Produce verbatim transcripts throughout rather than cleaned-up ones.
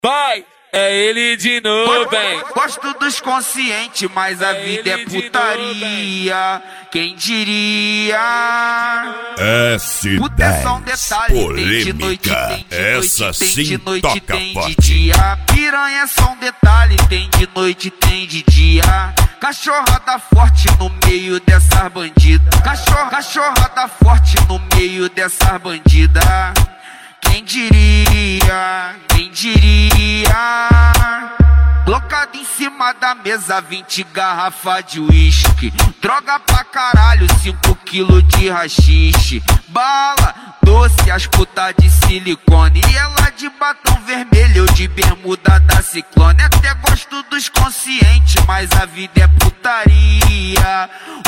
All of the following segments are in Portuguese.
vai, é ele de novo, hein? Gosto dos conscientes, mas a vida é putaria. Quem diria? S dez, polêmica, essa sim toca forte. Dia, piranha é só um detalhe, tem de noite, tem de dia. Cachorrada forte no meio dessas bandidas. Cachorra, cachorrada forte no meio dessas bandidas. Quem diria? Quem diria? Colocado em cima da mesa, vinte garrafas de uísque. Droga pra caralho, cinco quilos de rachixe. Bala, doce, as putas de silicone. E ela de batom vermelho, eu de bermuda da Ciclone. Até gosto dos conscientes, mas a vida é putaria.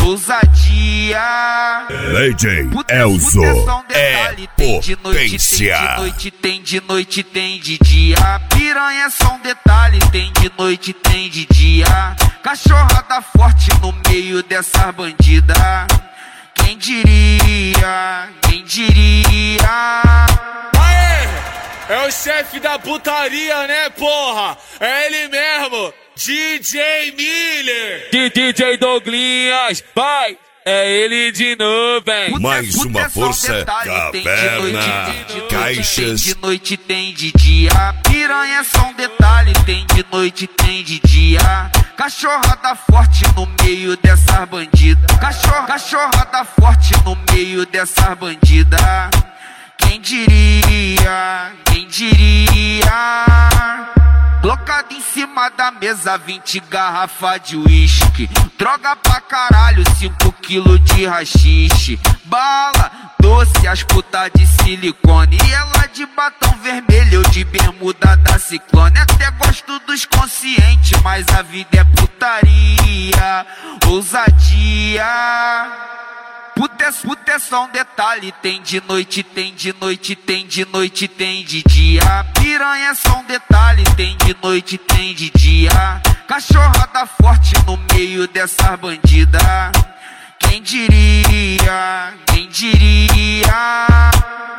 Ousadia. D J Elzo é potência. Tem de noite, tem de noite, tem de dia. Piranha é só um detalhe, tem de noite, tem de dia. Cachorrada forte no meio dessas bandidas. Quem diria? Quem diria? Aê! É o chefe da putaria, né, porra? É ele mesmo, D J Miller. De D J Douglinhas, vai, é ele de novo, hein? Mais uma força, caverna, caixas. Tem de noite, tem de dia. Piranha é só um detalhe, tem de noite, tem de dia. Cachorrada forte no meio dessas bandidas. Cachorra, cachorrada forte no meio dessas bandidas. Quem diria? Quem diria? Colocado em cima da mesa, vinte garrafas de uísque. Droga pra caralho, cinco quilos de rachixe. Bala, doce, as putas de silicone. E ela de batom vermelho, eu de bermuda da Ciclone. Até gosto dos conscientes, mas a vida é putaria. Ousadia. Puta, puta é só um detalhe, tem de noite, tem de noite, tem de noite, tem de dia. Piranha é só um detalhe, tem de noite, tem de dia. Cachorrada forte no meio dessas bandidas. Quem diria? Quem diria?